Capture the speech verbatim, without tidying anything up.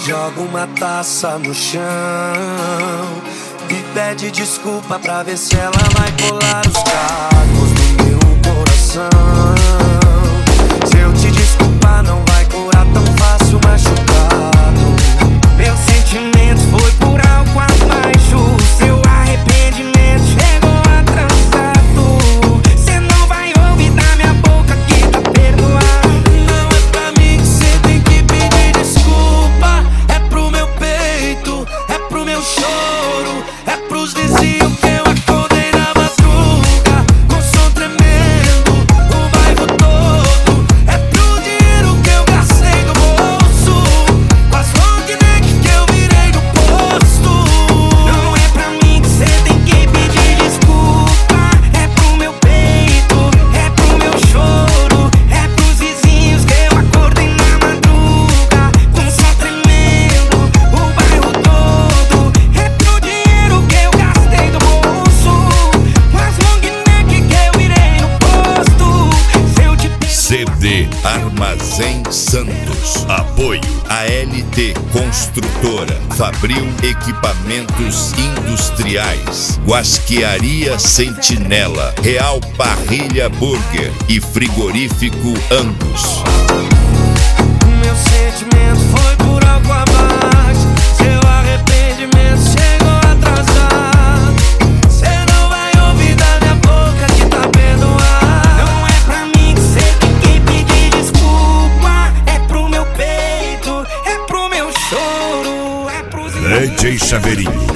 Joga uma taça no chão e pede desculpa pra ver se ela vai colar os cacos no meu coração. Se eu te desculpar não vai curar tão fácil machucado. Meu sentimento foi por algo abaixo. Seu arrependimento chegou atrasado. Cê não vai ouvir da minha boca que tá perdoado. Não é pra mim que cê tem que pedir desculpa. É pro meu peito, é pro meu choro, é pros vizinhos que eu acordei na madruga com som tremendo, o bairro todo. É pro dinheiro que eu gastei do bolso, com as long neck que eu virei do posto. Não é pra mim que cê tem que pedir desculpa. É pro meu peito, é pro meu choro, é pros vizinhos que eu acordei na madruga com som tremendo, o bairro todo. É pro dinheiro que eu gastei do bolso, com as long neck que eu virei no posto. Se eu te C D Armazém Santos. Apoio A L T Construtora, Fabril Equipamentos Industriais, Guasquearia Sentinela, Real Parrilha Burger e Frigorífico Angus. Meu sentimento foi por algo abaixo. Seu arrependimento chegou atrasado. Cê não vai ouvir da minha boca que tá perdoado. Não é pra mim que cê tem que pedir desculpa. É pro meu peito, é pro meu choro, é pros D J Chaveirinho.